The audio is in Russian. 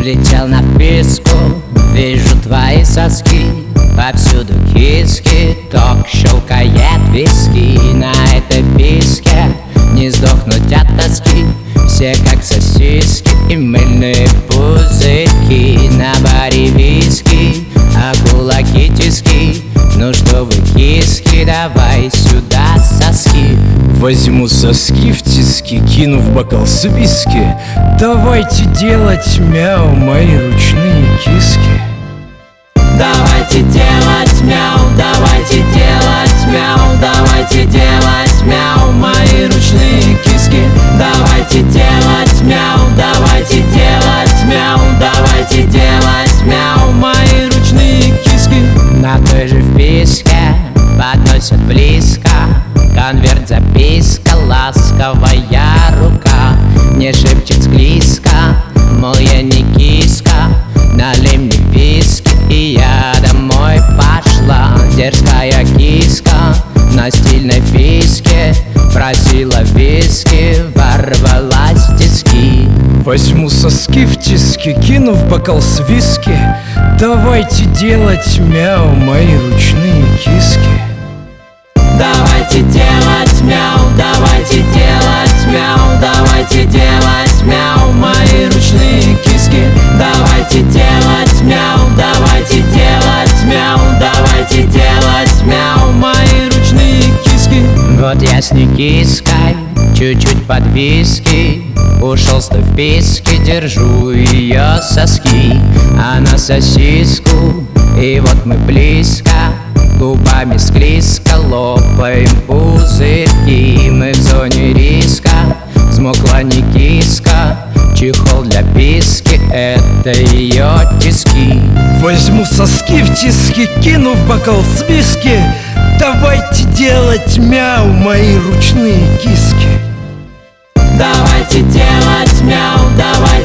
Прилетел на вписку, вижу твои соски, повсюду киски, ток щелкает виски. На этой вписке не сдохнуть от тоски, все как сосиски и мыльные пузырьки. На баре виски, а кулаки тиски. Ну что вы, киски, давай сюда соски. Возьму соски в тиски, кину в бокал с виски. Давайте делать мяу, мои ручные киски. Давайте делать мяу, давайте делать мяу, давайте делать мяу, мои ручные киски. Давайте делать мяу, давайте делать мяу, давайте делать мяу, мои ручные киски. На той же вписке подносят близко конверт, записка, ласковая рука не шепчет склизко, мол, я не киска. Налей мне виски, и я домой пошла. Дерзкая киска на стильной фиске просила виски, ворвалась в тиски. Возьму соски в тиски, кину в бокал с виски. Давайте делать мяу, мои ручные киски. Давайте делать мяу, давайте делать мяу, давайте делать мяу, мои ручные киски. Давайте делать мяу, давайте делать мяу, давайте делать мяу, мои ручные киски. Вот я с Никиской, чуть-чуть под виски, ушел с той вписки, держу ее соски. Она сосиску, и вот мы близко, губами склизко лопаем пузырьки. Мы в зоне риска, взмокла не киска, чехол для писки, это ее тиски. Возьму соски в тиски, кину в бокал с виски. Давайте делать мяу, мои ручные киски. Давайте делать мяу, давайте